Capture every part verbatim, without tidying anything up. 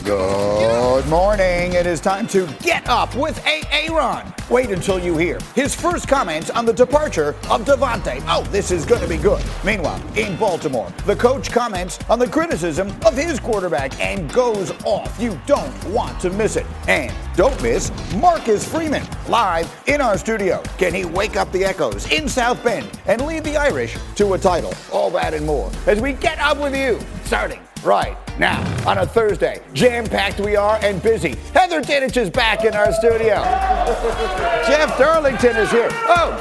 Good morning. It is time to get up with Aaron. Wait until you hear his first comments on the departure of Davante. Oh, this is going to be good. Meanwhile, in Baltimore, the coach comments on the criticism of his quarterback and goes off. You don't want to miss it. And don't miss Marcus Freeman live in our studio. Can he wake up the echoes in South Bend and lead the Irish to a title? All that and more as we get up with you, starting right now on a Thursday. Jam-packed we are and busy. Heather Dinich is back in our studio. Jeff Darlington is here.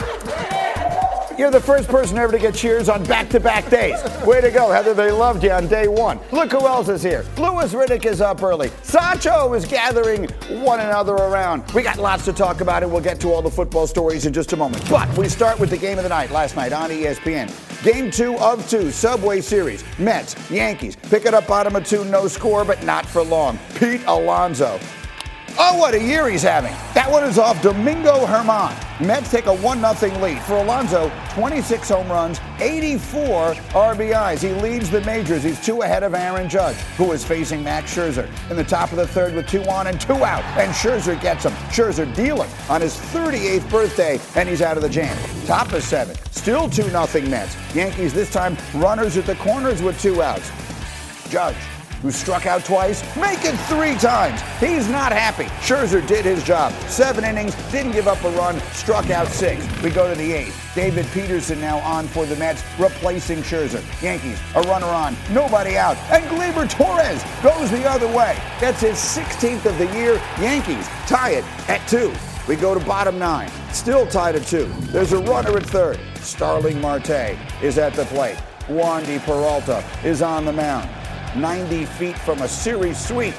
Oh, you're the first person ever to get cheers on back-to-back days. Way to go, Heather. They loved you on day one. Look who else is here. Louis Riddick is up early. Sancho is gathering one another around. We got lots to talk about, and we'll get to all the football stories in just a moment. But we start with the game of the night last night on E S P N. Game two of two, Subway Series. Mets, Yankees, pick it up bottom of two, no score, but not for long. Pete Alonso. Oh, what a year he's having. That one is off Domingo Germán. Mets take a one nothing lead. For Alonso, twenty-six home runs, eighty-four R B Is. He leads the majors. He's two ahead of Aaron Judge, who is facing Max Scherzer in the top of the third with two on and two out. And Scherzer gets him. Scherzer dealing on his thirty-eighth birthday, and he's out of the jam. Top of seven, still two nothing Mets. Yankees this time runners at the corners with two outs. Judge, who struck out twice, make it three times. He's not happy. Scherzer did his job. Seven innings, didn't give up a run, struck out six. We go to the eighth. David Peterson now on for the Mets, replacing Scherzer. Yankees, a runner on, nobody out. And Gleyber Torres goes the other way. That's his sixteenth of the year. Yankees tie it at two. We go to bottom nine, still tied at two. There's a runner at third. Starling Marte is at the plate. Wandy Peralta is on the mound. ninety feet from a series sweep.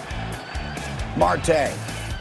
Marte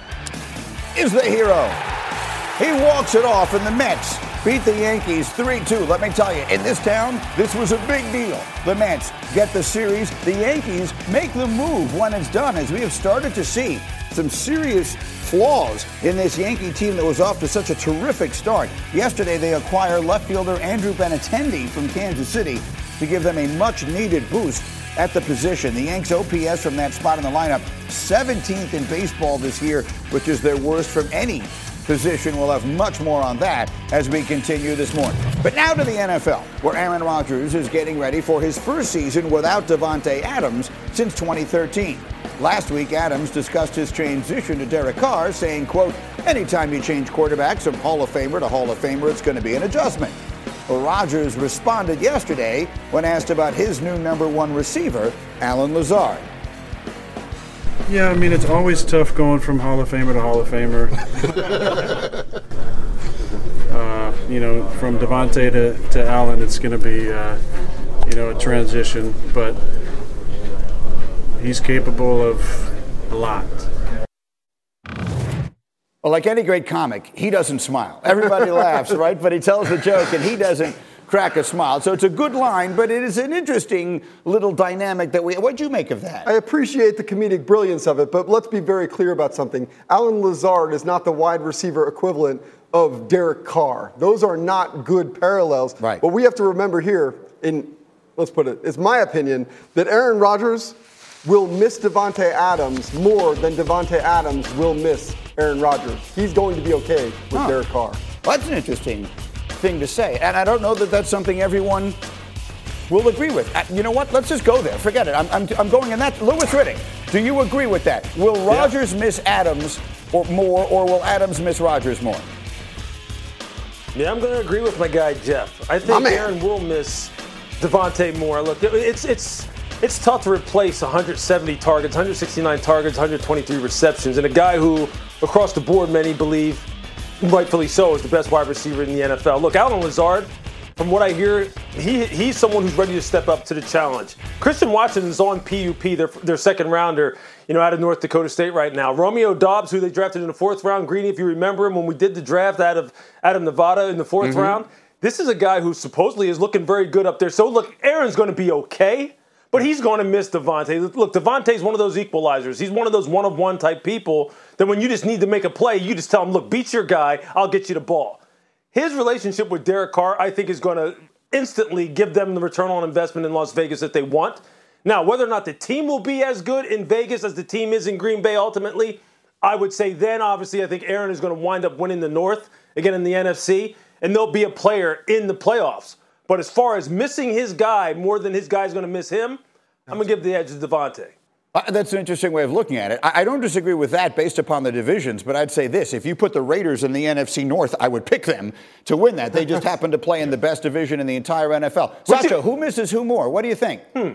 is the hero. He walks it off, and the Mets beat the Yankees three two. Let me tell you, in this town, this was a big deal. The Mets get the series. The Yankees make the move when it's done, as we have started to see some serious flaws in this Yankee team that was off to such a terrific start. Yesterday, they acquired left fielder Andrew Benintendi from Kansas City to give them a much-needed boost at the position. The Yanks' O P S from that spot in the lineup, seventeenth in baseball this year, which is their worst from any position. We'll have much more on that as we continue this morning. But now to the N F L, where Aaron Rodgers is getting ready for his first season without Davante Adams since twenty thirteen. Last week, Adams discussed his transition to Derek Carr, saying, quote, anytime you change quarterbacks from Hall of Famer to Hall of Famer, it's going to be an adjustment. Well, Rodgers responded yesterday when asked about his new number one receiver, Allen Lazard. Yeah, I mean, it's always tough going from Hall of Famer to Hall of Famer. uh, you know, from Davante to, to Allen, it's going to be, uh, you know, a transition, but he's capable of a lot. Well, like any great comic, he doesn't smile. Everybody laughs, right? But he tells the joke, and he doesn't crack a smile. So it's a good line, but it is an interesting little dynamic that we... What'd you make of that? I appreciate the comedic brilliance of it, but let's be very clear about something. Allen Lazard is not the wide receiver equivalent of Derek Carr. Those are not good parallels. Right. But we have to remember here, in let's put it, it's my opinion, that Aaron Rodgers will miss Davante Adams more than Davante Adams will miss Aaron Rodgers. He's going to be okay with huh. Derek Carr. Well, that's an interesting thing to say. And I don't know that that's something everyone will agree with. Uh, you know what? Let's just go there. Forget it. I'm, I'm, I'm going in that. Louis Riddick, do you agree with that? Will Rodgers yeah. miss Adams or more, or will Adams miss Rodgers more? Yeah, I'm going to agree with my guy, Jeff. I think Aaron will miss Davante more. Look, it's it's it's tough to replace one hundred seventy targets, one hundred sixty-nine targets, one hundred twenty-three receptions, and a guy who, across the board, many believe, rightfully so, is the best wide receiver in the N F L. Look, Allen Lazard, from what I hear, he he's someone who's ready to step up to the challenge. Christian Watson is on P U P, their, their second rounder, you know, out of North Dakota State right now. Romeo Doubs, who they drafted in the fourth round, Greeny, if you remember him, when we did the draft out of, out of Nevada in the fourth mm-hmm. round, this is a guy who supposedly is looking very good up there. So, look, Aaron's going to be okay, but he's going to miss Davante. Look, Davante's one of those equalizers. He's one of those one-of-one type people that when you just need to make a play, you just tell him, look, beat your guy, I'll get you the ball. His relationship with Derek Carr, I think, is going to instantly give them the return on investment in Las Vegas that they want. Now, whether or not the team will be as good in Vegas as the team is in Green Bay ultimately, I would say then, obviously, I think Aaron is going to wind up winning the North, again in the N F C, and they'll be a player in the playoffs. But as far as missing his guy more than his guy's going to miss him, I'm going to give the edge to Davante. Uh, that's an interesting way of looking at it. I, I don't disagree with that based upon the divisions, but I'd say this. If you put the Raiders in the N F C North, I would pick them to win that. They just happen to play in the best division in the entire N F L. Sacha, who misses who more? What do you think? Hmm.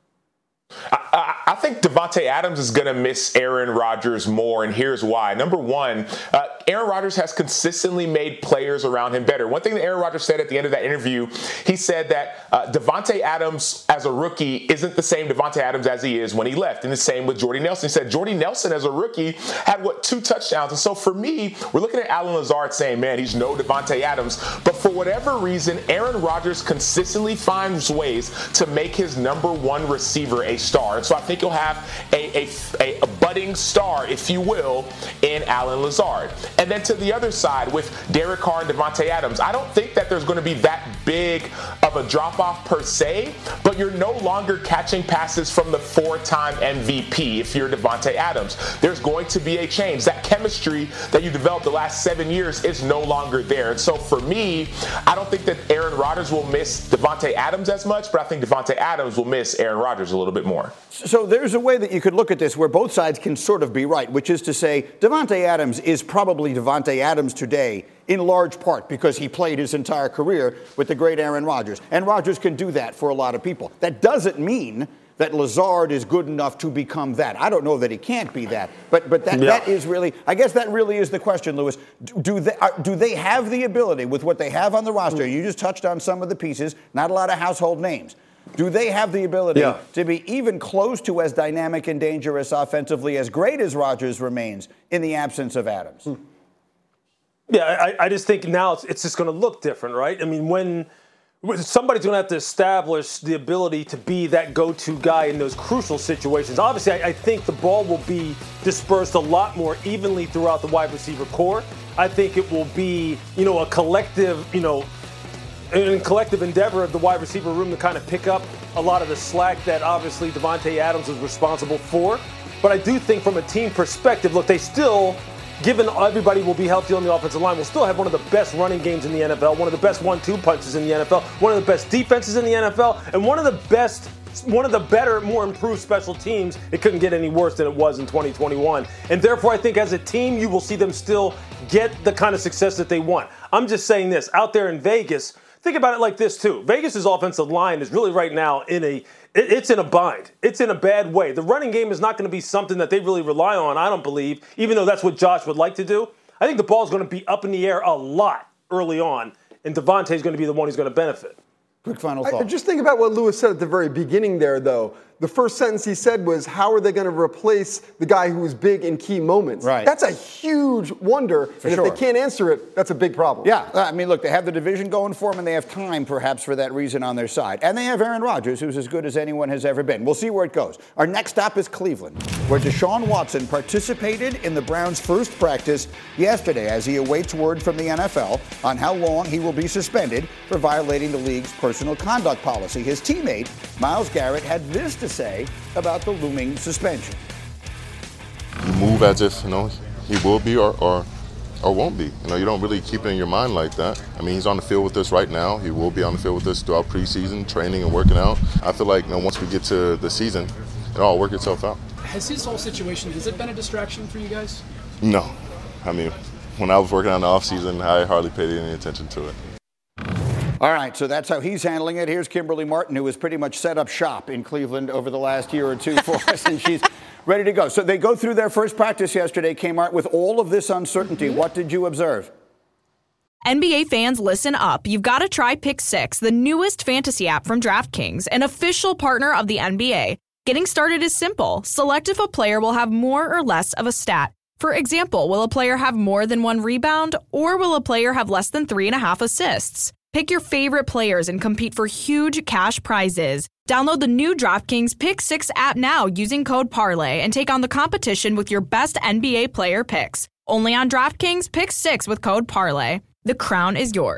I, I think Davante Adams is going to miss Aaron Rodgers more, and here's why. Number one, uh, Aaron Rodgers has consistently made players around him better. One thing that Aaron Rodgers said at the end of that interview, he said that uh, Davante Adams as a rookie isn't the same Davante Adams as he is when he left, and the same with Jordy Nelson. He said Jordy Nelson as a rookie had, what, two touchdowns. And so for me, we're looking at Allen Lazard saying, man, he's no Davante Adams. But for whatever reason, Aaron Rodgers consistently finds ways to make his number one receiver a star. And so I think you'll have a, a, a budding star, if you will, in Allen Lazard. And then to the other side with Derek Carr and Davante Adams, I don't think that there's going to be that big of a drop-off per se, but you're no longer catching passes from the four-time M V P if you're Davante Adams. There's going to be a change. That chemistry that you developed the last seven years is no longer there. And so for me, I don't think that Aaron Rodgers will miss Davante Adams as much, but I think Davante Adams will miss Aaron Rodgers a little bit more. So there's a way that you could look at this where both sides can sort of be right, which is to say Davante Adams is probably Davante Adams today in large part because he played his entire career with the great Aaron Rodgers. And Rodgers can do that for a lot of people. That doesn't mean that Lazard is good enough to become that. I don't know that he can't be that, but but that, yeah. that is really, I guess that really is the question, Louis. Do, do they are, do they have the ability with what they have on the roster? You just touched on some of the pieces, not a lot of household names. Do they have the ability yeah. to be even close to as dynamic and dangerous offensively, as great as Rodgers remains in the absence of Adams? Yeah, I, I just think now it's, it's just going to look different, right? I mean, when somebody's going to have to establish the ability to be that go-to guy in those crucial situations. Obviously, I, I think the ball will be dispersed a lot more evenly throughout the wide receiver core. I think it will be, you know, a collective, you know, in collective endeavor of the wide receiver room to kind of pick up a lot of the slack that obviously Davante Adams is responsible for. But I do think from a team perspective, look, they still, given everybody will be healthy on the offensive line, will still have one of the best running games in the N F L, one of the best one two punches in the N F L, one of the best defenses in the N F L, and one of the best, one of the better, more improved special teams. It couldn't get any worse than it was in twenty twenty-one. And therefore, I think as a team, you will see them still get the kind of success that they want. I'm just saying this, out there in Vegas, think about it like this, too. Vegas's offensive line is really right now in a – it's in a bind. It's in a bad way. The running game is not going to be something that they really rely on, I don't believe, even though that's what Josh would like to do. I think the ball is going to be up in the air a lot early on, and Davante is going to be the one who's going to benefit. Quick final thought. I, just think about what Louis said at the very beginning there, though. The first sentence he said was, how are they going to replace the guy who was big in key moments? Right. That's a huge wonder. For and sure. if they can't answer it, that's a big problem. Yeah. I mean, look, they have the division going for them, and they have time, perhaps, for that reason on their side. And they have Aaron Rodgers, who's as good as anyone has ever been. We'll see where it goes. Our next stop is Cleveland, where Deshaun Watson participated in the Browns' first practice yesterday as he awaits word from the N F L on how long he will be suspended for violating the league's personal conduct policy. His teammate, Myles Garrett, had this to say about the looming suspension. You move as if, you know, he will be or, or or won't be. You know, you don't really keep it in your mind like that. I mean, he's on the field with us right now. He will be on the field with us throughout preseason, training and working out. I feel like, you know, once we get to the season, it'll all work itself out. Has his whole situation, has it been a distraction for you guys? No. I mean, when I was working on the offseason, I hardly paid any attention to it. All right, so that's how he's handling it. Here's Kimberly Martin, who has pretty much set up shop in Cleveland over the last year or two for us, and she's ready to go. So they go through their first practice yesterday, Kmart, with all of this uncertainty. What did you observe? N B A fans, listen up. You've got to try Pick Six, the newest fantasy app from DraftKings, an official partner of the N B A. Getting started is simple. Select if a player will have more or less of a stat. For example, will a player have more than one rebound, or will a player have less than three and a half assists? Pick your favorite players and compete for huge cash prizes. Download the new DraftKings Pick Six app now using code Parlay and take on the competition with your best N B A player picks. Only on DraftKings Pick Six with code Parlay. The crown is yours.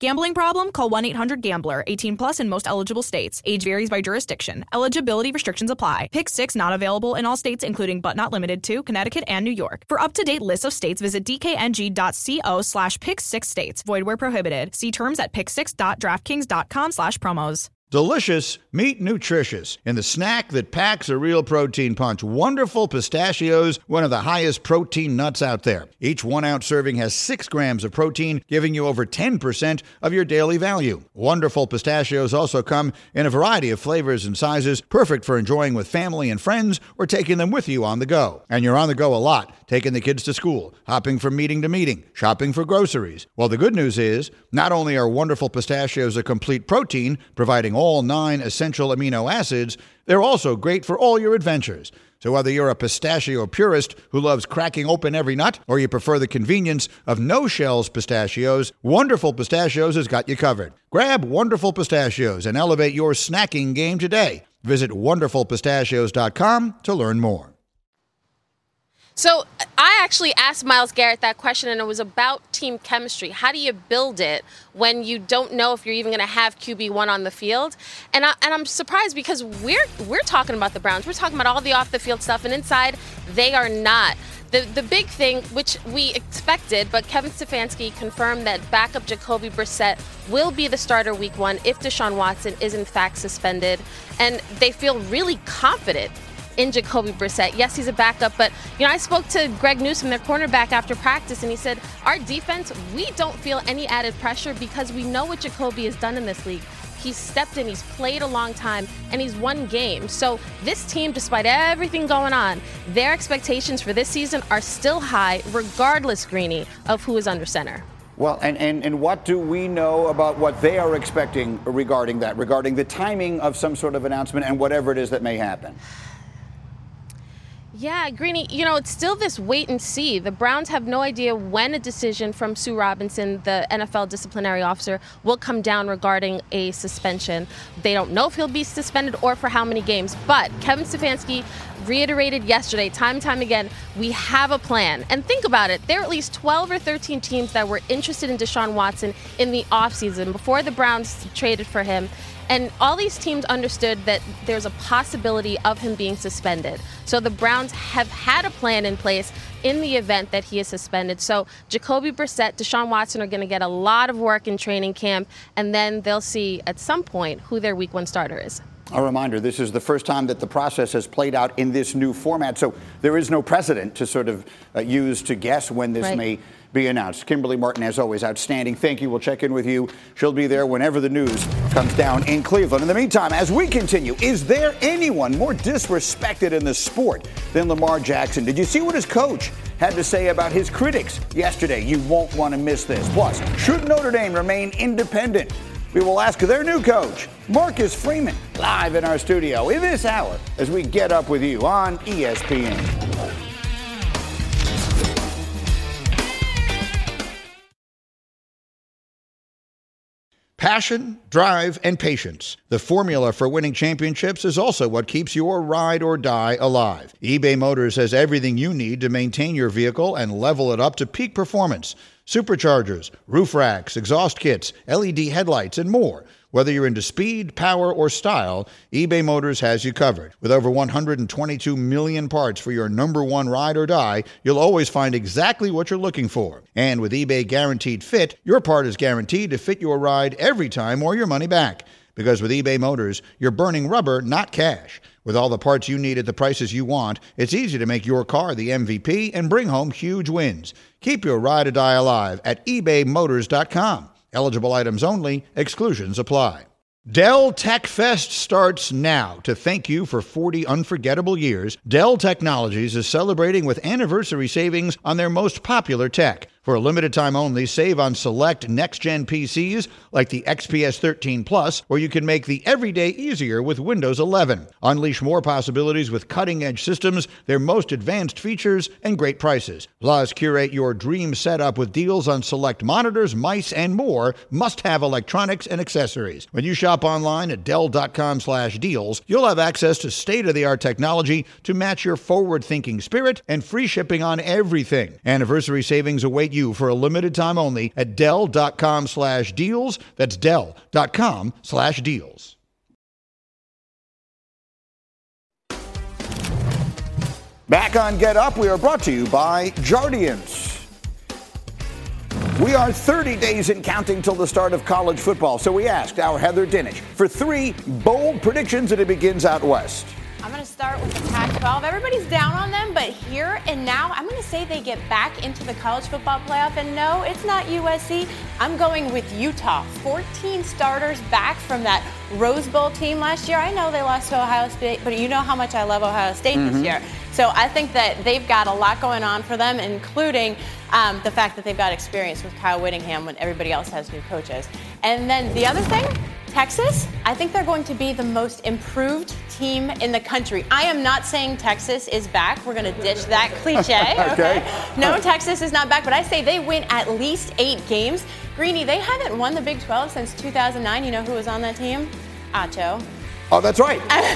Gambling problem? Call one eight hundred gambler. eighteen plus in most eligible states. Age varies by jurisdiction. Eligibility restrictions apply. Pick six not available in all states, including but not limited to Connecticut and New York. For up-to-date lists of states, visit dkng.co slash pick six states. Void where prohibited. See terms at pick six dot draftkings dot com slash promos. Delicious, meet nutritious. In the snack that packs a real protein punch, Wonderful Pistachios, one of the highest protein nuts out there. Each one-ounce serving has six grams of protein, giving you over ten percent of your daily value. Wonderful Pistachios also come in a variety of flavors and sizes, perfect for enjoying with family and friends or taking them with you on the go. And you're on the go a lot, taking the kids to school, hopping from meeting to meeting, shopping for groceries. Well, the good news is, not only are Wonderful Pistachios a complete protein, providing all nine essential amino acids, they're also great for all your adventures. So whether you're a pistachio purist who loves cracking open every nut, or you prefer the convenience of no-shells pistachios, Wonderful Pistachios has got you covered. Grab Wonderful Pistachios and elevate your snacking game today. Visit wonderful pistachios dot com to learn more. So I actually asked Myles Garrett that question, and it was about team chemistry. How do you build it when you don't know if you're even going to have Q B one on the field? And, I, and I'm surprised because we're we're talking about the Browns. We're talking about all the off-the-field stuff, and inside, they are not. The the big thing, which we expected, but Kevin Stefanski confirmed that backup Jacoby Brissett will be the starter week one if Deshaun Watson is in fact suspended. And they feel really confident in Jacoby Brissett. Yes, he's a backup, but you know, I spoke to Greg Newsome, their cornerback, after practice, and he said, our defense, we don't feel any added pressure because we know what Jacoby has done in this league. He's stepped in, he's played a long time, and he's won games. So this team, despite everything going on, their expectations for this season are still high, regardless, Greeny, of who is under center. Well, and, and, and what do we know about what they are expecting regarding that, regarding the timing of some sort of announcement and whatever it is that may happen? Yeah, Greeny, you know, it's still this wait and see. The Browns have no idea when a decision from Sue Robinson, the N F L disciplinary officer, will come down regarding a suspension. They don't know if he'll be suspended or for how many games. But Kevin Stefanski reiterated yesterday, time and time again, we have a plan. And think about it. There are at least twelve or thirteen teams that were interested in Deshaun Watson in the offseason before the Browns traded for him. And all these teams understood that there's a possibility of him being suspended. So the Browns have had a plan in place in the event that he is suspended. So Jacoby Brissett, Deshaun Watson are going to get a lot of work in training camp, and then they'll see at some point who their week one starter is. A reminder, this is the first time that the process has played out in this new format, so there is no precedent to sort of uh, use to guess when this right. may be announced. Kimberly Martin, as always, outstanding. Thank you. We'll check in with you. She'll be there whenever the news comes down in Cleveland. In the meantime, as we continue, is there anyone more disrespected in the sport than Lamar Jackson? Did you see what his coach had to say about his critics yesterday? You won't want to miss this. Plus, should Notre Dame remain independent? We will ask their new coach, Marcus Freeman, live in our studio in this hour as we get up with you on E S P N. Passion, drive, and patience. The formula for winning championships is also what keeps your ride or die alive. eBay Motors has everything you need to maintain your vehicle and level it up to peak performance. Superchargers, roof racks, exhaust kits, L E D headlights, and more. Whether you're into speed, power, or style, eBay Motors has you covered. With over one hundred twenty-two million parts for your number one ride or die, you'll always find exactly what you're looking for. And with eBay Guaranteed Fit, your part is guaranteed to fit your ride every time or your money back. Because with eBay Motors, you're burning rubber, not cash. With all the parts you need at the prices you want, it's easy to make your car the M V P and bring home huge wins. Keep your ride or die alive at ebay motors dot com. Eligible items only. Exclusions apply. Dell Tech Fest starts now. To thank you for forty unforgettable years, Dell Technologies is celebrating with anniversary savings on their most popular tech. For a limited time only, save on select next-gen P Cs like the X P S thirteen Plus, where you can make the everyday easier with Windows eleven. Unleash more possibilities with cutting-edge systems, their most advanced features, and great prices. Plus, curate your dream setup with deals on select monitors, mice, and more must-have electronics and accessories. When you shop online at dell dot com slash deals, you'll have access to state-of-the-art technology to match your forward-thinking spirit and free shipping on everything. Anniversary savings await get you for a limited time only at Dell.com slash deals. That's Dell.com slash deals. Back on Get Up, we are brought to you by Jardiance. We are thirty days and counting till the start of college football, so we asked our Heather Dinich for three bold predictions, and it begins out west. I'm going to start with the Pac twelve. Everybody's down on them, but here and now, I'm going to say they get back into the college football playoff. And no, it's not U S C. I'm going with Utah. fourteen starters back from that Rose Bowl team last year. I know they lost to Ohio State, but you know how much I love Ohio State mm-hmm. this year. So I think that they've got a lot going on for them, including um, the fact that they've got experience with Kyle Whittingham when everybody else has new coaches. And then the other thing, Texas, I think they're going to be the most improved team in the country. I am not saying Texas is back. We're going to ditch that cliche. Okay. okay. No, Texas is not back, but I say they win at least eight games. Greeny, they haven't won the Big twelve since two thousand nine. You know who was on that team? Acho. Oh, that's right.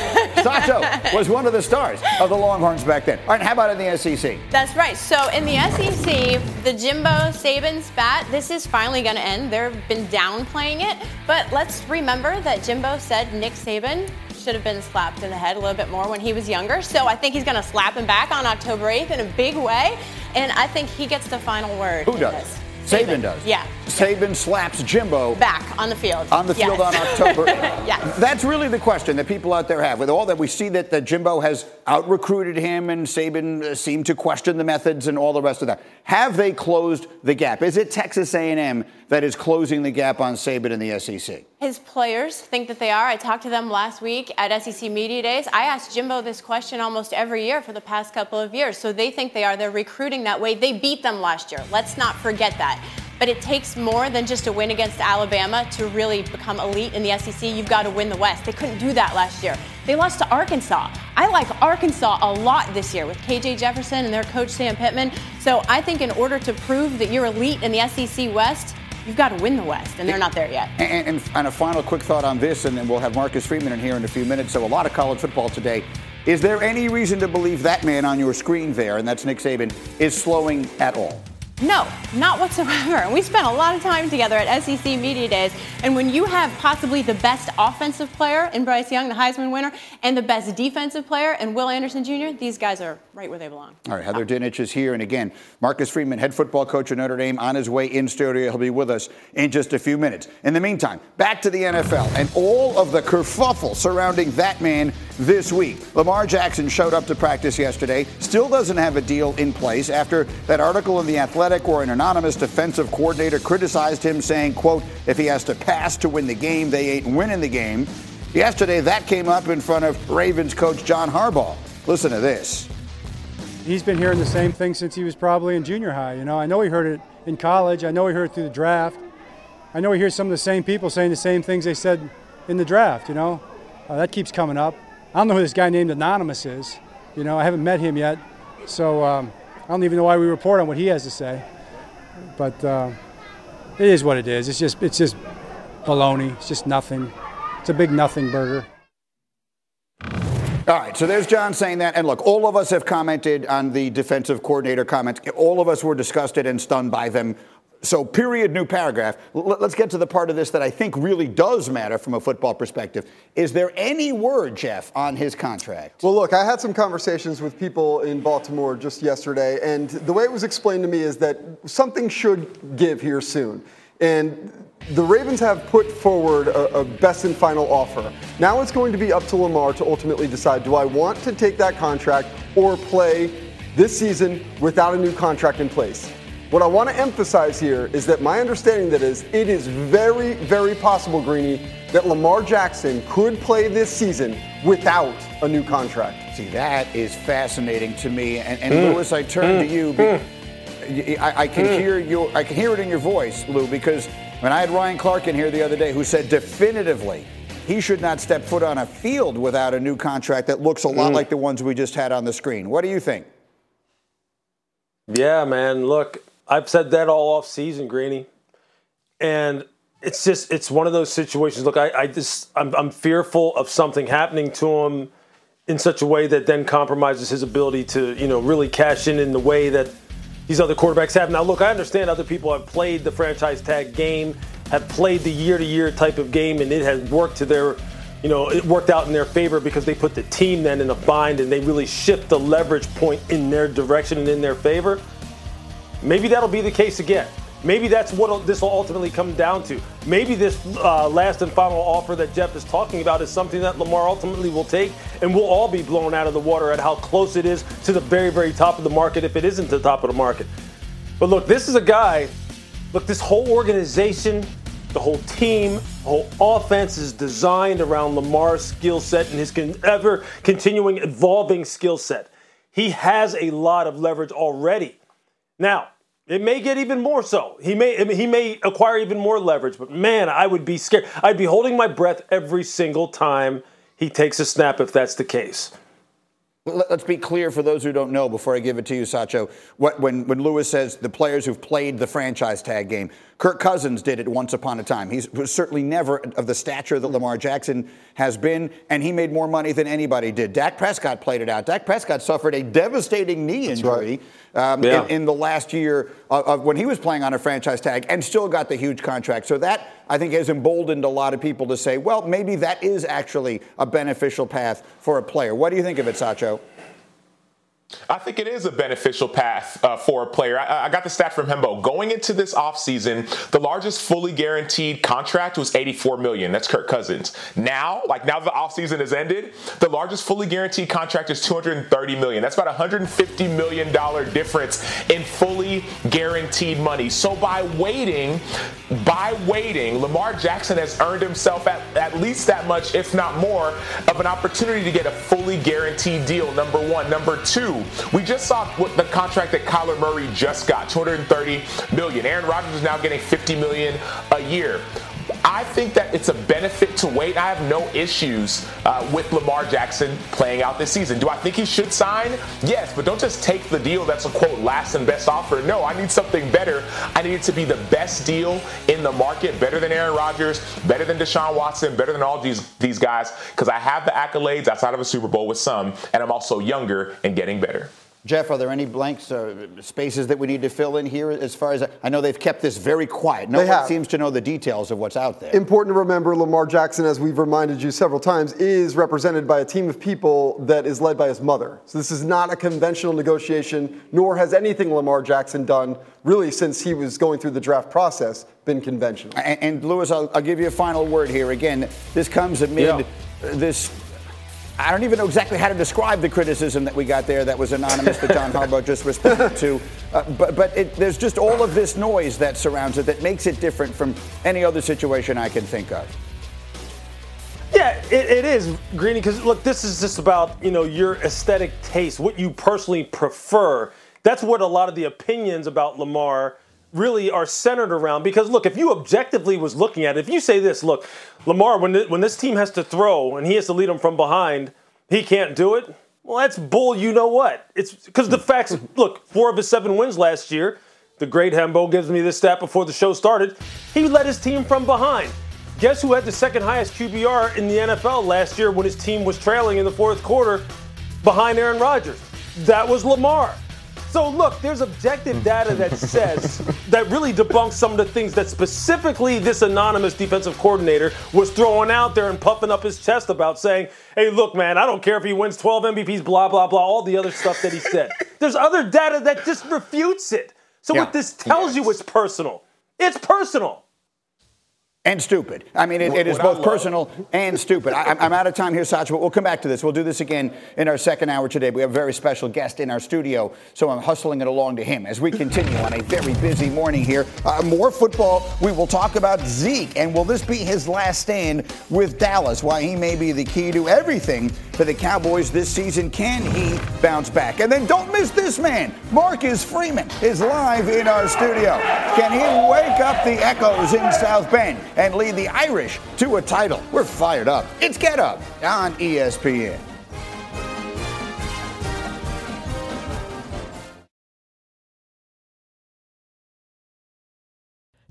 Sato was one of the stars of the Longhorns back then. All right, how about in the S E C? That's right. So in the S E C, the Jimbo Saban spat, this is finally going to end. They've been downplaying it, but let's remember that Jimbo said Nick Saban should have been slapped in the head a little bit more when he was younger. So I think he's going to slap him back on October eighth in a big way, and I think he gets the final word. Who does? This. Saban, Saban does. Yeah. Saban slaps Jimbo. Back on the field. On the field yes. on October. Yes. That's really the question that people out there have. With all that, we see that, that Jimbo has out-recruited him and Saban uh, seemed to question the methods and all the rest of that. Have they closed the gap? Is it Texas A and M that is closing the gap on Saban in the S E C? His players think that they are. I talked to them last week at S E C Media Days. I asked Jimbo this question almost every year for the past couple of years. So they think they are. They're recruiting that way. They beat them last year. Let's not forget that. But it takes more than just a win against Alabama to really become elite in the S E C. You've got to win the West. They couldn't do that last year. They lost to Arkansas. I like Arkansas a lot this year with K J Jefferson and their coach Sam Pittman. So I think in order to prove that you're elite in the S E C West, you've got to win the West, and they're not there yet. And, and, and a final quick thought on this, and then we'll have Marcus Freeman in here in a few minutes. So a lot of college football today. Is there any reason to believe that man on your screen there, and that's Nick Saban, is slowing at all? No, not whatsoever. And we spent a lot of time together at S E C Media Days. And when you have possibly the best offensive player in Bryce Young, the Heisman winner, and the best defensive player in Will Anderson Junior, these guys are right where they belong. All right, Heather Dinich is here. And again, Marcus Freeman, head football coach at Notre Dame, on his way in studio. He'll be with us in just a few minutes. In the meantime, back to the N F L and all of the kerfuffle surrounding that man this week. Lamar Jackson showed up to practice yesterday, still doesn't have a deal in place after that article in The Athletic where an anonymous defensive coordinator criticized him saying, quote, if he has to pass to win the game, they ain't winning the game. Yesterday, that came up in front of Ravens coach John Harbaugh. Listen to this. He's been hearing the same thing since he was probably in junior high. You know, I know he heard it in college. I know he heard it through the draft. I know he hears some of the same people saying the same things they said in the draft, you know. Uh, that keeps coming up. I don't know who this guy named Anonymous is. You know, I haven't met him yet. So um, I don't even know why we report on what he has to say. But uh, it is what it is. It's just it's just baloney. It's just nothing. It's a big nothing burger. All right, so there's John saying that. And look, all of us have commented on the defensive coordinator comments. All of us were disgusted and stunned by them. So period, new paragraph. L- let's get to the part of this that I think really does matter from a football perspective. Is there any word, Jeff, on his contract? Well, look, I had some conversations with people in Baltimore just yesterday, and the way it was explained to me is that something should give here soon. And the Ravens have put forward a, a best and final offer. Now it's going to be up to Lamar to ultimately decide, do I want to take that contract or play this season without a new contract in place? What I want to emphasize here is that my understanding that is, it is very, very possible, Greeny, that Lamar Jackson could play this season without a new contract. See, that is fascinating to me. And, and mm. Lewis, I turn mm. to you. Mm. I, I can mm. hear your, I can hear it in your voice, Lou, because when I had Ryan Clark in here the other day, who said definitively he should not step foot on a field without a new contract that looks a lot mm. like the ones we just had on the screen. What do you think? Yeah, man. Look. I've said that all off season, Greeny, and it's just it's one of those situations. Look, I, I just I'm, I'm fearful of something happening to him in such a way that then compromises his ability to you know really cash in in the way that these other quarterbacks have. Now, look, I understand other people have played the franchise tag game, have played the year-to-year type of game, and it has worked to their, you know, it worked out in their favor because they put the team then in a bind and they really shift the leverage point in their direction and in their favor. Maybe that'll be the case again. Maybe that's what this will ultimately come down to. Maybe this uh, last and final offer that Jeff is talking about is something that Lamar ultimately will take, and we'll all be blown out of the water at how close it is to the very, very top of the market if it isn't the top of the market. But look, this is a guy, look, this whole organization, the whole team, the whole offense is designed around Lamar's skill set and his con- ever continuing evolving skill set. He has a lot of leverage already. Now, it may get even more so. He may I mean, he may acquire even more leverage, but man, I would be scared. I'd be holding my breath every single time he takes a snap if that's the case. Let's be clear for those who don't know before I give it to you, Sacho. What, when, when Lewis says the players who've played the franchise tag game, Kirk Cousins did it once upon a time. He was certainly never of the stature that Lamar Jackson has been, and he made more money than anybody did. Dak Prescott played it out. Dak Prescott suffered a devastating knee That's injury right. um, yeah. in, in the last year of, of when he was playing on a franchise tag and still got the huge contract. So that, I think, has emboldened a lot of people to say, well, maybe that is actually a beneficial path for a player. What do you think of it, Sacho? I think it is a beneficial path uh, for a player. I, I got the stat from Hembo. Going into this offseason, the largest fully guaranteed contract was eighty-four million dollars. That's Kirk Cousins. Now, like now the offseason has ended, the largest fully guaranteed contract is two hundred thirty million dollars. That's about a one hundred fifty million dollars difference in fully guaranteed money. So by waiting, by waiting, Lamar Jackson has earned himself at, at least that much, if not more, of an opportunity to get a fully guaranteed deal, number one. Number two, we just saw what the contract that Kyler Murray just got, two hundred thirty million dollars. Aaron Rodgers is now getting fifty million dollars a year. I think that it's a benefit to wait. I have no issues uh, with Lamar Jackson playing out this season. Do I think he should sign? Yes, but don't just take the deal that's a, quote, last and best offer. No, I need something better. I need it to be the best deal in the market, better than Aaron Rodgers, better than Deshaun Watson, better than all these, these guys, because I have the accolades outside of a Super Bowl with some, and I'm also younger and getting better. Jeff, are there any blanks or spaces that we need to fill in here as far as I know they've kept this very quiet. No one seems to know the details of what's out there. Important to remember, Lamar Jackson, as we've reminded you several times, is represented by a team of people that is led by his mother. So this is not a conventional negotiation, nor has anything Lamar Jackson done really since he was going through the draft process been conventional. And, and Lewis, I'll, I'll give you a final word here. Again, this comes amid yeah. this. I don't even know exactly how to describe the criticism that we got there that was anonymous that John Harbaugh just responded to. Uh, but but it, there's just all of this noise that surrounds it that makes it different from any other situation I can think of. Yeah, it, it is, Greeny, because, look, this is just about, you know, your aesthetic taste, what you personally prefer. That's what a lot of the opinions about Lamar really are centered around. Because, look, if you objectively was looking at it, if you say this, look, Lamar, when, when this team has to throw and he has to lead them from behind, he can't do it. Well, that's bull, you know what? It's because the facts, look, four of his seven wins last year, the great Hembo gives me this stat before the show started, he led his team from behind. Guess who had the second highest Q B R in the N F L last year when his team was trailing in the fourth quarter behind Aaron Rodgers? That was Lamar. So look, there's objective data that says, that really debunks some of the things that specifically this anonymous defensive coordinator was throwing out there and puffing up his chest about, saying, hey, look, man, I don't care if he wins twelve M V Ps, blah, blah, blah, all the other stuff that he said. There's other data that just refutes it. So yeah. what this tells yes. you is personal. It's personal. And stupid. I mean, it, it is both personal and stupid. I, I'm out of time here, Sacha, but we'll come back to this. We'll do this again in our second hour today. We have a very special guest in our studio, so I'm hustling it along to him as we continue on a very busy morning here. Uh, more football. We will talk about Zeke, and will this be his last stand with Dallas? Why he may be the key to everything for the Cowboys this season. Can he bounce back? And then don't miss this man. Marcus Freeman is live in our studio. Can he wake up the echoes in South Bend and lead the Irish to a title? We're fired up. It's Get Up on E S P N.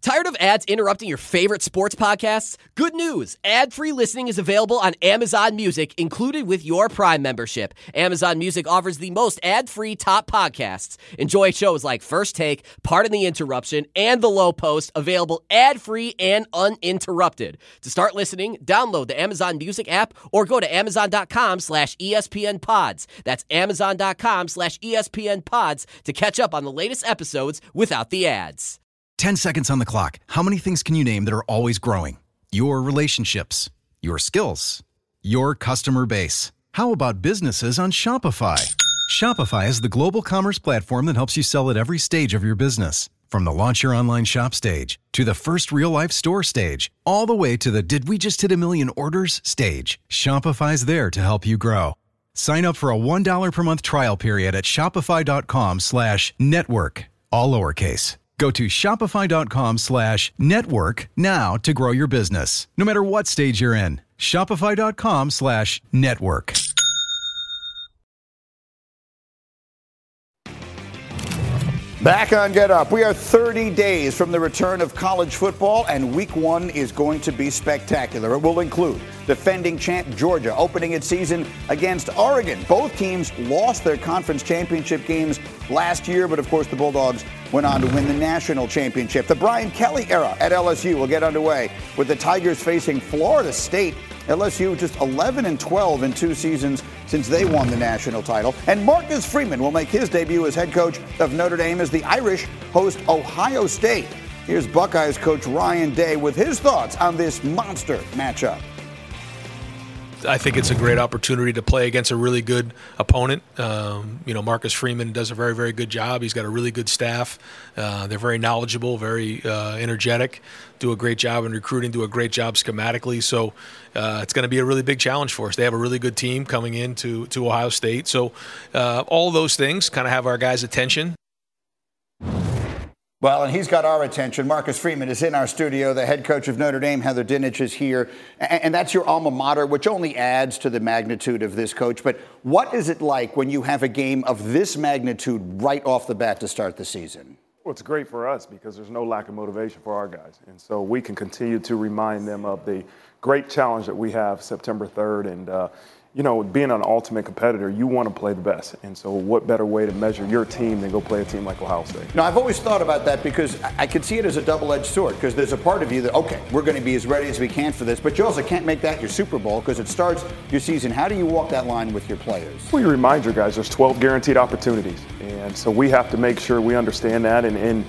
Tired of ads interrupting your favorite sports podcasts? Good news! Ad-free listening is available on Amazon Music, included with your Prime membership. Amazon Music offers the most ad-free top podcasts. Enjoy shows like First Take, Pardon the Interruption, and The Low Post, available ad-free and uninterrupted. To start listening, download the Amazon Music app or go to amazon.com slash ESPN pods. That's amazon.com slash ESPN pods to catch up on the latest episodes without the ads. ten seconds on the clock. How many things can you name that are always growing? Your relationships, your skills, your customer base. How about businesses on Shopify? Shopify is the global commerce platform that helps you sell at every stage of your business. From the launch your online shop stage, to the first real-life store stage, all the way to the did we just hit a million orders stage. Shopify's there to help you grow. Sign up for a one dollar per month trial period at shopify.com slash network, all lowercase. Go to shopify.com slash network now to grow your business. No matter what stage you're in, shopify.com slash network. Back on Get Up. We are thirty days from the return of college football, and week one is going to be spectacular. It will include defending champ Georgia opening its season against Oregon. Both teams lost their conference championship games last year, but of course the Bulldogs went on to win the national championship. The Brian Kelly era at L S U will get underway with the Tigers facing Florida State. L S U just eleven and twelve in two seasons since they won the national title. And Marcus Freeman will make his debut as head coach of Notre Dame as the Irish host Ohio State. Here's Buckeyes coach Ryan Day with his thoughts on this monster matchup. I think it's a great opportunity to play against a really good opponent. Um, you know, Marcus Freeman does a very, very good job. He's got a really good staff. Uh, they're very knowledgeable, very uh, energetic, do a great job in recruiting, do a great job schematically. So uh, it's going to be a really big challenge for us. They have a really good team coming into to Ohio State. So uh, all those things kind of have our guys' attention. Well, and he's got our attention. Marcus Freeman is in our studio. The head coach of Notre Dame, Heather Dinich, is here. And that's your alma mater, which only adds to the magnitude of this, coach. But what is it like when you have a game of this magnitude right off the bat to start the season? Well, it's great for us because there's no lack of motivation for our guys. And so we can continue to remind them of the great challenge that we have September third. And, uh, you know, being an ultimate competitor, you want to play the best. And so what better way to measure your team than go play a team like Ohio State? Now, I've always thought about that because I could see it as a double-edged sword, because there's a part of you that, okay, we're going to be as ready as we can for this, but you also can't make that your Super Bowl because it starts your season. How do you walk that line with your players? Well, you remind your guys there's twelve guaranteed opportunities. And so we have to make sure we understand that. And, and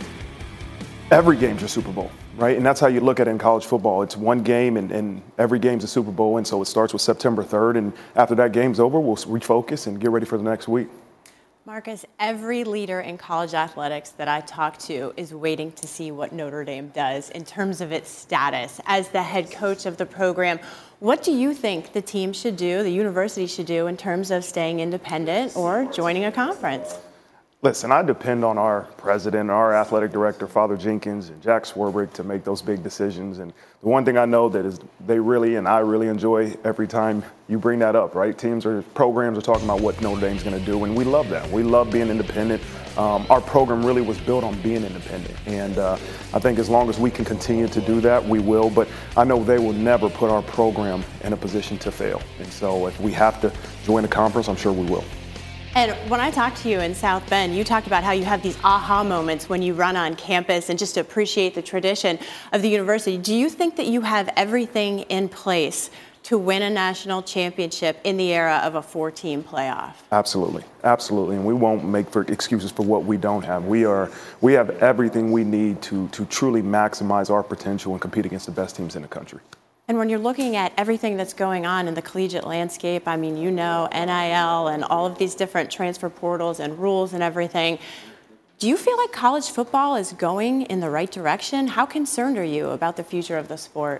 every game's a Super Bowl. Right, and that's how you look at it in college football. It's one game, and, and every game's a Super Bowl, and so it starts with September third, and after that game's over, we'll refocus and get ready for the next week. Marcus, every leader in college athletics that I talk to is waiting to see what Notre Dame does in terms of its status. As the head coach of the program, what do you think the team should do, the university should do, in terms of staying independent or joining a conference? Listen, I depend on our president, our athletic director, Father Jenkins, and Jack Swarbrick to make those big decisions. And the one thing I know that is they really and I really enjoy every time you bring that up, right? Teams or programs are talking about what Notre Dame's going to do, and we love that. We love being independent. Um, our program really was built on being independent. And uh, I think as long as we can continue to do that, we will. But I know they will never put our program in a position to fail. And so if we have to join a conference, I'm sure we will. And when I talked to you in South Bend, you talked about how you have these aha moments when you run on campus and just appreciate the tradition of the university. Do you think that you have everything in place to win a national championship in the era of a four-team playoff? Absolutely, absolutely, and we won't make for excuses for what we don't have. We are, we have everything we need to to truly maximize our potential and compete against the best teams in the country. And when you're looking at everything that's going on in the collegiate landscape, I mean, you know, N I L and all of these different transfer portals and rules and everything, do you feel like college football is going in the right direction? How concerned are you about the future of the sport?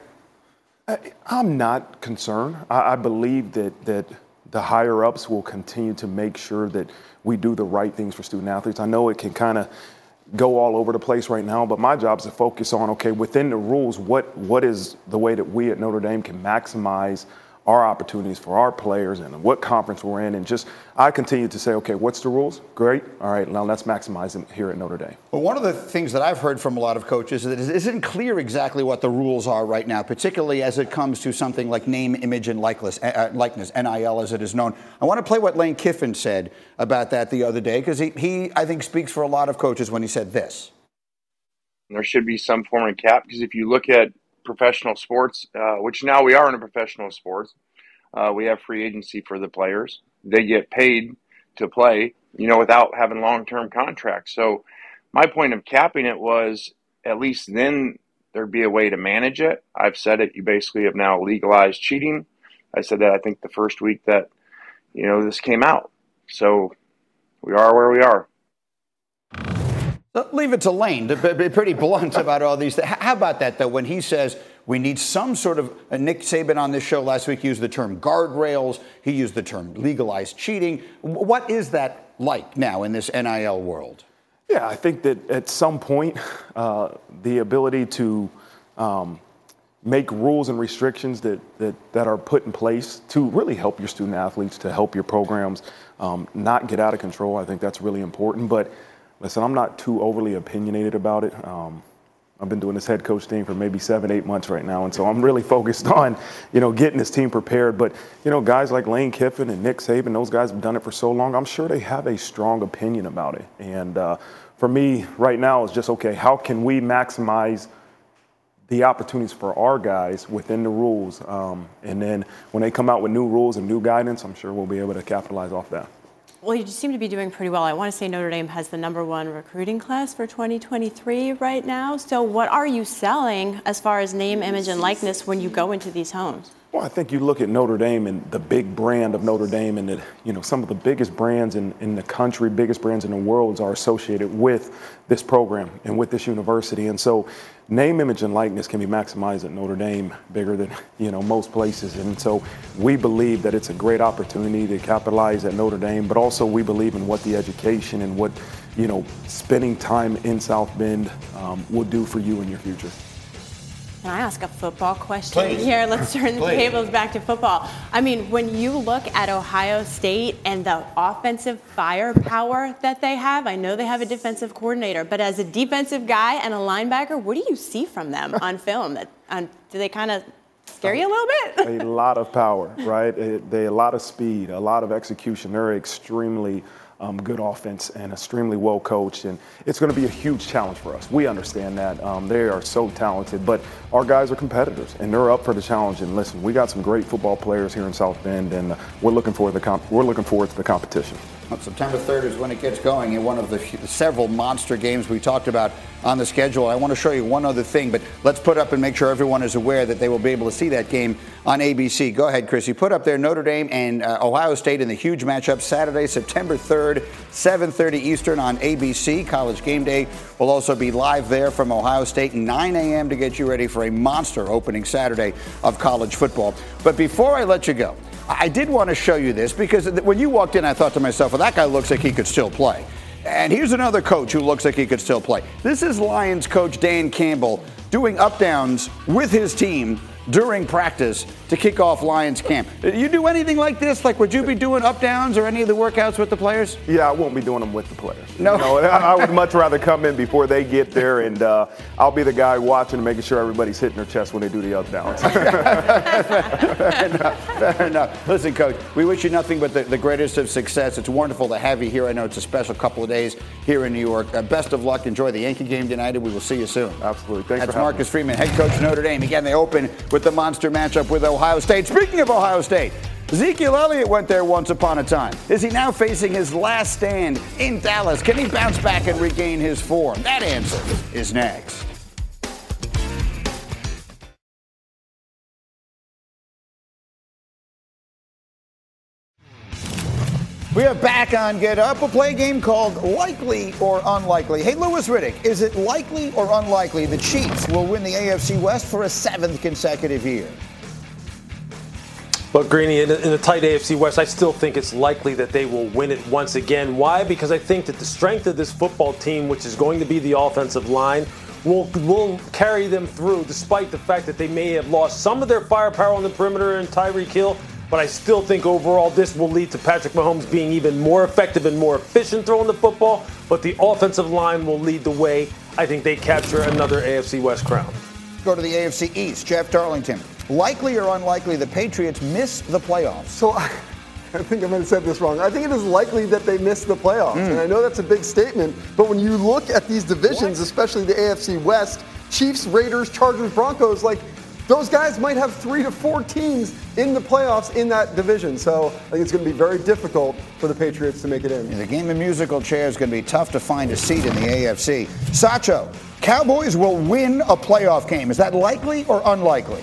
I'm not concerned. I, I believe that that the higher-ups will continue to make sure that we do the right things for student-athletes. I know it can kind of go all over the place right now, but my job is to focus on, okay, within the rules, what what is the way that we at Notre Dame can maximize our opportunities for our players and what conference we're in. And just, I continue to say, okay, what's the rules? Great. All right, now let's maximize them here at Notre Dame. Well, one of the things that I've heard from a lot of coaches is that it isn't clear exactly what the rules are right now, particularly as it comes to something like name, image, and likeness, uh, likeness N I L as it is known. I want to play what Lane Kiffin said about that the other day, because he, he, I think, speaks for a lot of coaches when he said this. There should be some form of cap, because if you look at professional sports, uh, which now we are in a professional sports, uh, we have free agency for the players. They get paid to play, you know, without having long-term contracts. So my point of capping it was at least then there'd be a way to manage it. I've said it. You basically have now legalized cheating. I said that I think the first week that, you know, this came out. So we are where we are. Leave it to Lane to be pretty blunt about all these things. How about that, though, when he says we need some sort of, uh, Nick Saban on this show last week used the term guardrails. He used the term legalized cheating. What is that like now in this N I L world? Yeah, I think that at some point, uh, the ability to um, make rules and restrictions that, that, that are put in place to really help your student athletes, to help your programs um, not get out of control, I think that's really important. But listen, I'm not too overly opinionated about it. Um, I've been doing this head coach thing for maybe seven, eight months right now, and so I'm really focused on, you know, getting this team prepared. But, you know, guys like Lane Kiffin and Nick Saban, those guys have done it for so long. I'm sure they have a strong opinion about it. And uh, for me right now, it's just, okay, how can we maximize the opportunities for our guys within the rules? Um, and then when they come out with new rules and new guidance, I'm sure we'll be able to capitalize off that. Well, you seem to be doing pretty well. I want to say Notre Dame has the number one recruiting class for twenty twenty-three right now. So what are you selling as far as name, image, and likeness when you go into these homes? Well, I think you look at Notre Dame and the big brand of Notre Dame, and that, you know, some of the biggest brands in, in the country, biggest brands in the world are associated with this program and with this university. And so name, image, and likeness can be maximized at Notre Dame bigger than, you know, most places. And so we believe that it's a great opportunity to capitalize at Notre Dame, but also we believe in what the education and what, you know, spending time in South Bend um, will do for you in your future. Can I ask a football question Please. here? Let's turn the Please. tables back to football. I mean, when you look at Ohio State and the offensive firepower that they have, I know they have a defensive coordinator, but as a defensive guy and a linebacker, what do you see from them on film? That um, do they kind of scare you a little bit? A lot of power, right? They a lot of speed, a lot of execution. They're extremely Um, good offense and extremely well coached, and it's going to be a huge challenge for us. We understand that. Um, they are so talented, but our guys are competitors, and they're up for the challenge. And listen, we got some great football players here in South Bend, and uh, we're looking forward to the comp- we're looking forward to the competition. Well, September third is when it gets going in one of the several monster games we talked about on the schedule. I want to show you one other thing, but let's put up and make sure everyone is aware that they will be able to see that game on A B C. Go ahead, Chris. You put up there Notre Dame and uh, Ohio State in the huge matchup Saturday, September third, seven thirty Eastern on A B C. College Game Day will also be live there from Ohio State, nine a.m. to get you ready for a monster opening Saturday of college football. But before I let you go, I did want to show you this because when you walked in, I thought to myself, well, that guy looks like he could still play. And here's another coach who looks like he could still play. This is Lions coach Dan Campbell doing up-downs with his team during practice to kick off Lions camp. You do anything like this? Like, would you be doing up-downs or any of the workouts with the players? Yeah, I won't be doing them with the players. No. You know, I, I would much rather come in before they get there, and uh, I'll be the guy watching and making sure everybody's hitting their chest when they do the up-downs. Fair enough. Fair enough. Listen, Coach, we wish you nothing but the, the greatest of success. It's wonderful to have you here. I know it's a special couple of days here in New York. Uh, best of luck. Enjoy the Yankee game tonight, and we will see you soon. Absolutely. Thanks That's for having Marcus me. Freeman, head coach of Notre Dame. Again, they open with the monster matchup with Ohio State. Speaking of Ohio State, Ezekiel Elliott went there once upon a time. Is he now facing his last stand in Dallas? Can he bounce back and regain his form? That answer is next. We are back on Get Up. We'll play a game called Likely or Unlikely. Hey, Louis Riddick, is it likely or unlikely the Chiefs will win the A F C West for a seventh consecutive year? But Greeny, in a, in a tight A F C West, I still think it's likely that they will win it once again. Why? Because I think that the strength of this football team, which is going to be the offensive line, will will carry them through, despite the fact that they may have lost some of their firepower on the perimeter in Tyreek Hill. But I still think overall this will lead to Patrick Mahomes being even more effective and more efficient throwing the football. But the offensive line will lead the way. I think they capture another A F C West crown. Go to the A F C East. Jeff Darlington. Likely or unlikely the Patriots miss the playoffs? So I, I think I might have said this wrong. I think it is likely that they miss the playoffs. Mm. And I know that's a big statement. But when you look at these divisions, what? especially the A F C West, Chiefs, Raiders, Chargers, Broncos, like, those guys might have three to four teams in the playoffs in that division. So I think it's going to be very difficult for the Patriots to make it in. Yeah, the game of musical chairs is going to be tough to find a seat in the A F C. Sacho, Cowboys will win a playoff game. Is that likely or unlikely?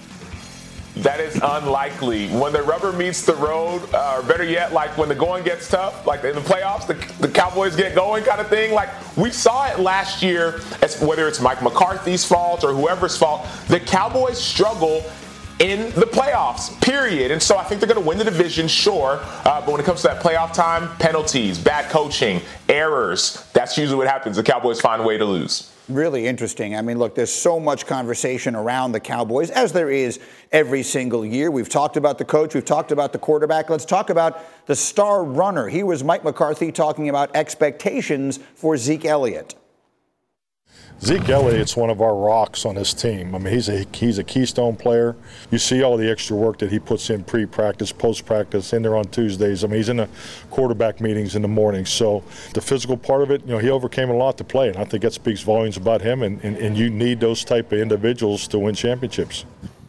That is unlikely. When the rubber meets the road, uh, or better yet, like when the going gets tough, like in the playoffs, the, the Cowboys get going kind of thing. Like we saw it last year, as whether it's Mike McCarthy's fault or whoever's fault, the Cowboys struggle in the playoffs, period. And so I think they're going to win the division, sure. Uh, but when it comes to that playoff time, penalties, bad coaching, errors, that's usually what happens. The Cowboys find a way to lose. Really interesting. I mean, look, there's so much conversation around the Cowboys, as there is every single year. We've talked about the coach. We've talked about the quarterback. Let's talk about the star runner. He was Mike McCarthy talking about expectations for Zeke Elliott. Zeke Elliott's one of our rocks on this team. I mean, he's a he's a keystone player. You see all the extra work that he puts in pre-practice, post-practice, in there on Tuesdays. I mean, he's in the quarterback meetings in the morning. So the physical part of it, you know, he overcame a lot to play, and I think that speaks volumes about him, and, and, and you need those type of individuals to win championships.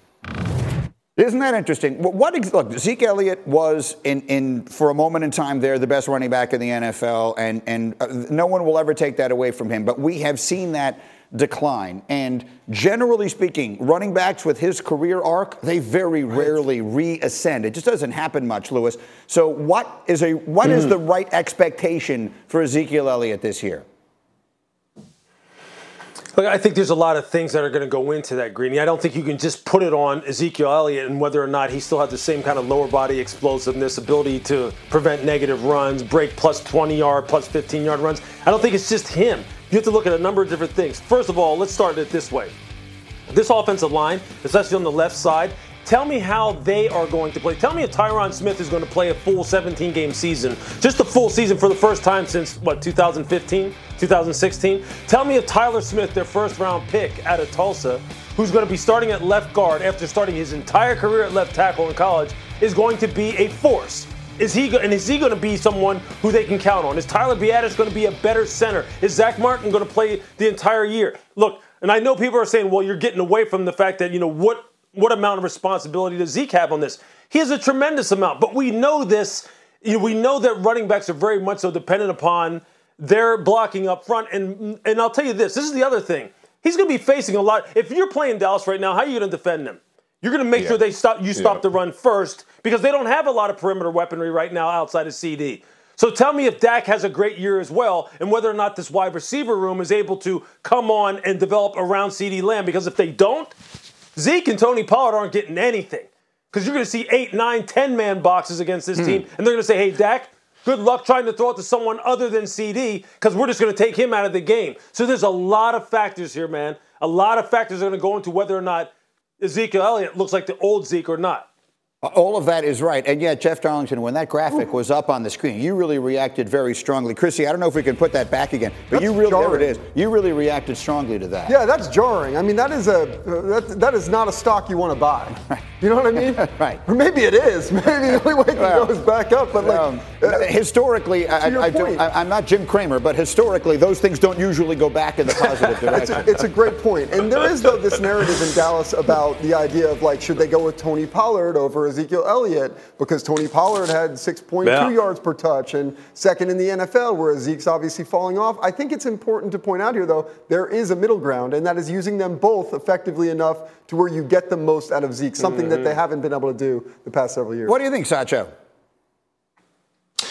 Isn't that interesting? What look, Zeke Elliott was in, in for a moment in time there the best running back in the N F L, and and uh, no one will ever take that away from him. But we have seen that decline, and generally speaking, running backs with his career arc, they very right. rarely reascend. It just doesn't happen much, Lewis. So what is a what mm. is the right expectation for Ezekiel Elliott this year? Look, I think there's a lot of things that are going to go into that, Greeny. I don't think you can just put it on Ezekiel Elliott and whether or not he still has the same kind of lower body explosiveness, ability to prevent negative runs, break plus twenty-yard, plus fifteen-yard runs. I don't think it's just him. You have to look at a number of different things. First of all, let's start it this way. This offensive line, especially on the left side, tell me how they are going to play. Tell me if Tyron Smith is going to play a full seventeen-game season, just a full season for the first time since, what, two thousand fifteen, two thousand sixteen? Tell me if Tyler Smith, their first-round pick out of Tulsa, who's going to be starting at left guard after starting his entire career at left tackle in college, is going to be a force. Is he go- and is he going to be someone who they can count on? Is Tyler Biadasz going to be a better center? Is Zach Martin going to play the entire year? Look, and I know people are saying, well, you're getting away from the fact that, you know, what What amount of responsibility does Zeke have on this? He has a tremendous amount, but we know this. You know, we know that running backs are very much so dependent upon their blocking up front. And and I'll tell you this, this is the other thing. He's going to be facing a lot. If you're playing Dallas right now, how are you going to defend them? You're going to make yeah. sure they stop. You stop yeah. the run first because they don't have a lot of perimeter weaponry right now outside of C D. So tell me if Dak has a great year as well and whether or not this wide receiver room is able to come on and develop around CeeDee Lamb, because if they don't, Zeke and Tony Pollard aren't getting anything because you're going to see eight, nine, ten-man boxes against this hmm. team, and they're going to say, hey, Dak, good luck trying to throw it to someone other than C D because we're just going to take him out of the game. So there's a lot of factors here, man. A lot of factors are going to go into whether or not Ezekiel Elliott looks like the old Zeke or not. All of that is right. And yet, Jeff Darlington, when that graphic was up on the screen, you really reacted very strongly. Chrissy, I don't know if we can put that back again, but that's you really, jarring. There it is. You really reacted strongly to that. Yeah, that's jarring. I mean, that is a that, that is not a stock you want to buy. You know what I mean? Right. Or maybe it is. Maybe the only way it well, goes back up. But like um, uh, historically, I, I, don't, I, I'm not Jim Cramer, but historically, those things don't usually go back in the positive direction. it's, it's a great point. And there is though this narrative in Dallas about the idea of like, should they go with Tony Pollard over Ezekiel Elliott because Tony Pollard had six point two yeah. yards per touch and second in the N F L, whereas Zeke's obviously falling off. I think it's important to point out here, though, there is a middle ground, and that is using them both effectively enough to where you get the most out of Zeke, something mm-hmm. that they haven't been able to do the past several years. What do you think, Sacho?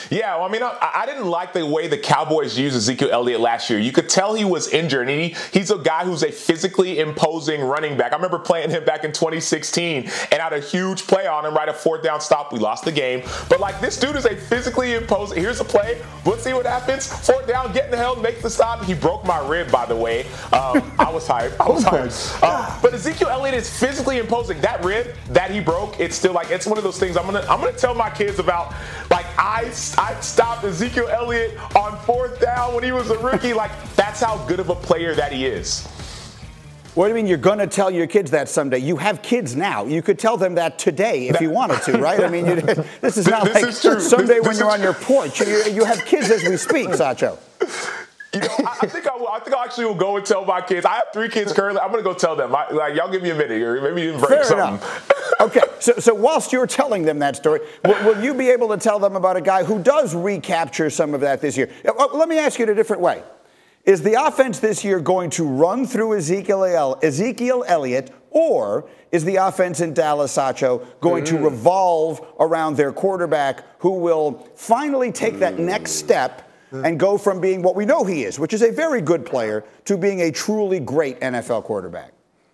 Yeah, well, I mean, I, I didn't like the way the Cowboys used Ezekiel Elliott last year. You could tell he was injured, and he, he's a guy who's a physically imposing running back. I remember playing him back in twenty sixteen and had a huge play on him, right, a fourth down stop. We lost the game. But, like, this dude is a physically imposing. Here's a play. Let's see what happens. Fourth down, get in the hell, make the stop. He broke my rib, by the way. Um, I was hyped. I was hyped. Um, but Ezekiel Elliott is physically imposing. That rib that he broke, it's still, like, it's one of those things I'm going to I'm gonna tell my kids about. Like, I, I stopped Ezekiel Elliott on fourth down when he was a rookie. Like, that's how good of a player that he is. What do you mean you're going to tell your kids that someday? You have kids now. You could tell them that today if you wanted to, right? I mean, you, this is not this like is true. someday this, when this you're is on your porch. You, you have kids as we speak, Sacho. You know, I, I think I will. I think I actually will go and tell my kids. I have three kids currently. I'm going to go tell them. I, like, y'all give me a minute here. Maybe you can break Fair something. Enough. Okay, so, so whilst you're telling them that story, will, will you be able to tell them about a guy who does recapture some of that this year? Well, let me ask you it a different way. Is the offense this year going to run through Ezekiel, Ezekiel Elliott, or is the offense in Dallas, Sacho, going mm. to revolve around their quarterback who will finally take that next step and go from being what we know he is, which is a very good player, to being a truly great N F L quarterback?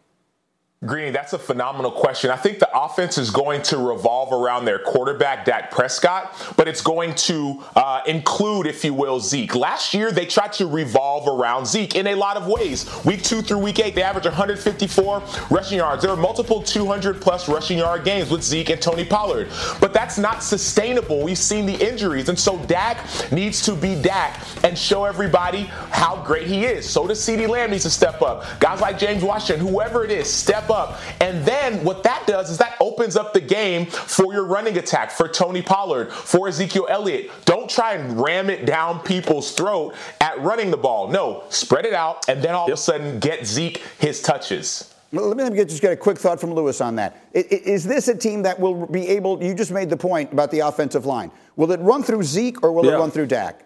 Greeny, that's a phenomenal question. I think the offense is going to revolve around their quarterback, Dak Prescott, but it's going to uh, include, if you will, Zeke. Last year, they tried to revolve around Zeke in a lot of ways. Week two through week eight, they averaged one hundred fifty-four rushing yards. There were multiple two hundred plus rushing yard games with Zeke and Tony Pollard, but that's not sustainable. We've seen the injuries, and so Dak needs to be Dak and show everybody how great he is. So does CeeDee Lamb needs to step up. Guys like James Washington, whoever it is, step up. And then what that does is that opens up the game for your running attack, for Tony Pollard, for Ezekiel Elliott. Don't try and ram it down people's throat at running the ball. No, spread it out, and then all yep. of a sudden get Zeke his touches. Well, let me, let me get, just get a quick thought from Lewis on that. Is this a team that will be able, you just made the point about the offensive line. Will it run through Zeke or will yeah. it run through Dak?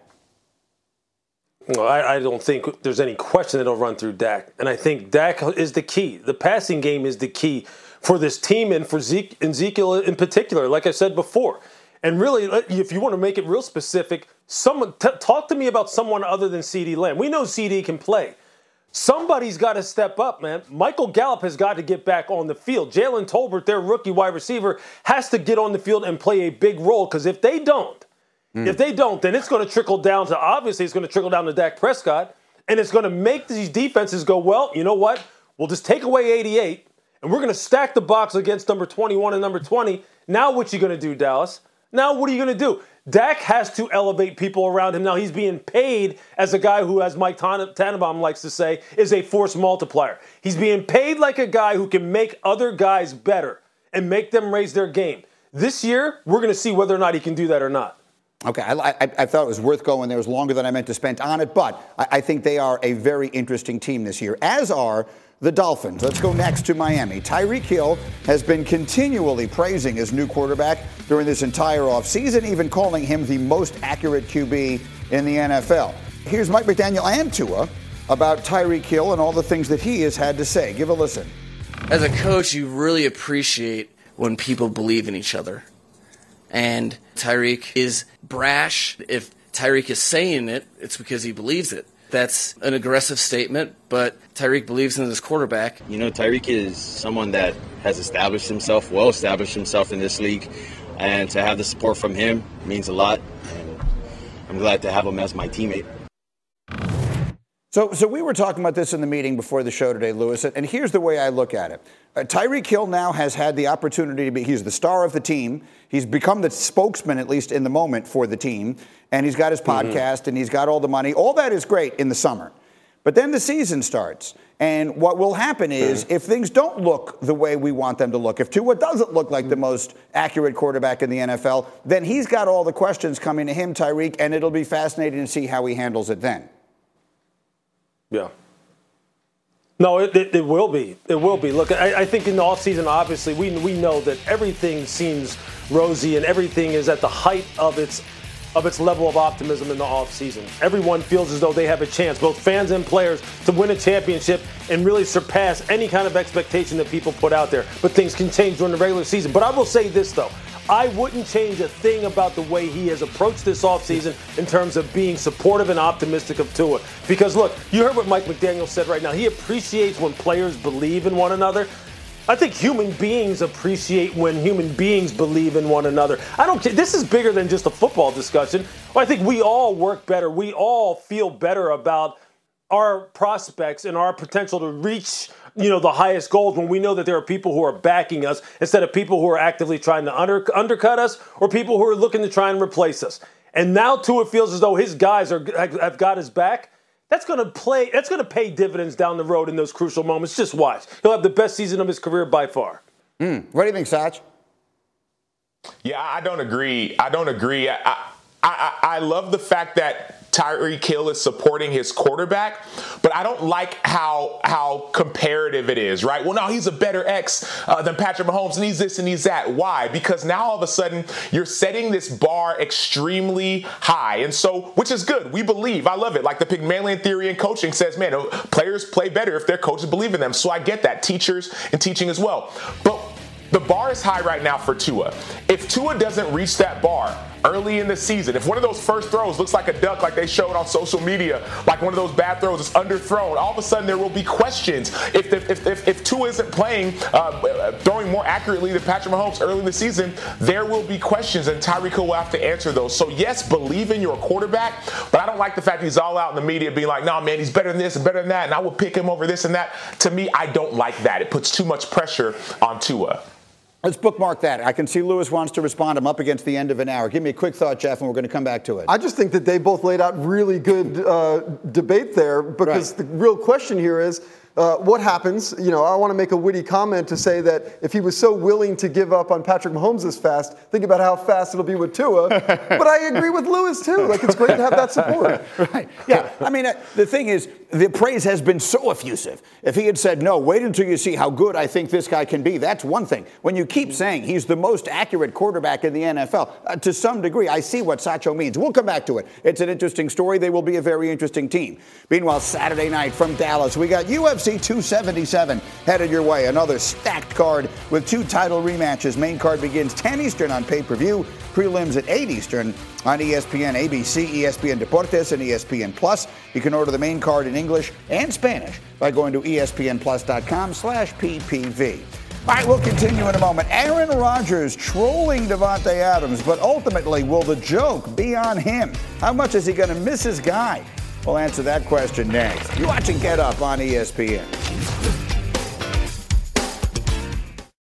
Well, I, I don't think there's any question that it'll run through Dak. And I think Dak is the key. The passing game is the key for this team and for Zeke, and Ezekiel in particular, like I said before. And really, if you want to make it real specific, someone t- talk to me about someone other than CeeDee Lamb. We know CeeDee can play. Somebody's got to step up, man. Michael Gallup has got to get back on the field. Jalen Tolbert, their rookie wide receiver, has to get on the field and play a big role, because if they don't, Mm. If they don't, then it's going to trickle down to, obviously, it's going to trickle down to Dak Prescott, and it's going to make these defenses go, well, you know what? We'll just take away eighty-eight, and we're going to stack the box against number twenty-one and number twenty. Now what you going to do, Dallas? Now what are you going to do? Dak has to elevate people around him. Now he's being paid as a guy who, as Mike Tannenbaum likes to say, is a force multiplier. He's being paid like a guy who can make other guys better and make them raise their game. This year, we're going to see whether or not he can do that or not. Okay, I, I, I thought it was worth going there. It was longer than I meant to spend on it, but I, I think they are a very interesting team this year, as are the Dolphins. Let's go next to Miami. Tyreek Hill has been continually praising his new quarterback during this entire offseason, even calling him the most accurate Q B in the N F L. Here's Mike McDaniel and Tua about Tyreek Hill and all the things that he has had to say. Give a listen. As a coach, you really appreciate when people believe in each other. And Tyreek is brash. If Tyreek is saying it, it's because he believes it. That's an aggressive statement, but Tyreek believes in his quarterback. You know, Tyreek is someone that has established himself, well established himself in this league, and to have the support from him means a lot. And I'm glad to have him as my teammate. So, so we were talking about this in the meeting before the show today, Lewis, and here's the way I look at it. Uh, Tyreek Hill now has had the opportunity to be, he's the star of the team. He's become the spokesman, at least in the moment, for the team. And he's got his podcast, mm-hmm. and he's got all the money. All that is great in the summer. But then the season starts. And what will happen is, mm-hmm. if things don't look the way we want them to look, if Tua doesn't look like the most accurate quarterback in the N F L, then he's got all the questions coming to him, Tyreek, and it'll be fascinating to see how he handles it then. Yeah. No, it, it, it will be. It will be. Look, I, I think in the offseason, obviously, we we know that everything seems rosy and everything is at the height of its of its level of optimism in the offseason. Everyone feels as though they have a chance, both fans and players, to win a championship and really surpass any kind of expectation that people put out there. But things can change during the regular season. But I will say this, though. I wouldn't change a thing about the way he has approached this offseason in terms of being supportive and optimistic of Tua. Because, look, you heard what Mike McDaniel said right now. He appreciates when players believe in one another. I think human beings appreciate when human beings believe in one another. I don't. This is bigger than just a football discussion. I think we all work better. We all feel better about our prospects and our potential to reach, you know, the highest goals when we know that there are people who are backing us instead of people who are actively trying to under, undercut us or people who are looking to try and replace us. And now Tua feels as though his guys are have got his back. That's going to play. That's going to pay dividends down the road in those crucial moments. Just watch. He'll have the best season of his career by far. Mm. What do you think, Satch? Yeah, I don't agree. I don't agree. I, I, I, I love the fact that Tyreek Hill is supporting his quarterback, but I don't like how how comparative it is, right? Well, no, he's a better X uh, than Patrick Mahomes, and he's this and he's that. Why? Because now all of a sudden you're setting this bar extremely high, and so, which is good. We believe. I love it. Like the Pygmalion theory in coaching says, man, players play better if their coaches believe in them. So I get that. Teachers and teaching as well. But the bar is high right now for Tua. If Tua doesn't reach that bar early in the season, if one of those first throws looks like a duck like they showed on social media, like one of those bad throws is underthrown, all of a sudden there will be questions. If the, if, if, if Tua isn't playing, uh, throwing more accurately than Patrick Mahomes early in the season, there will be questions, and Tyreek Hill will have to answer those. So yes, believe in your quarterback, but I don't like the fact he's all out in the media being like, nah, man, he's better than this and better than that, and I would pick him over this and that. To me, I don't like that. It puts too much pressure on Tua. Let's bookmark that. I can see Lewis wants to respond. I'm up against the end of an hour. Give me a quick thought, Jeff, and we're going to come back to it. I just think that they both laid out really good uh, debate there because right. the real question here is, Uh, what happens? You know, I want to make a witty comment to say that if he was so willing to give up on Patrick Mahomes this fast, think about how fast it'll be with Tua. But I agree with Lewis, too. Like, it's great to have that support. Right. Yeah. I mean, uh, the thing is, the praise has been so effusive. If he had said, no, wait until you see how good I think this guy can be, that's one thing. When you keep saying he's the most accurate quarterback in the N F L, uh, to some degree, I see what Sacho means. We'll come back to it. It's an interesting story. They will be a very interesting team. Meanwhile, Saturday night from Dallas, we got U F C two seventy-seven headed your way. Another stacked card with two title rematches. Main card begins ten Eastern on pay-per-view. Prelims at eight Eastern on E S P N, A B C, E S P N Deportes, and E S P N Plus. You can order the main card in English and Spanish by going to espnplus.com slash ppv. All right, we'll continue in a moment. Aaron Rodgers trolling Davante Adams, but ultimately, will the joke be on him? How much is he going to miss his guy? We'll answer that question next. You're watching Get Up on E S P N.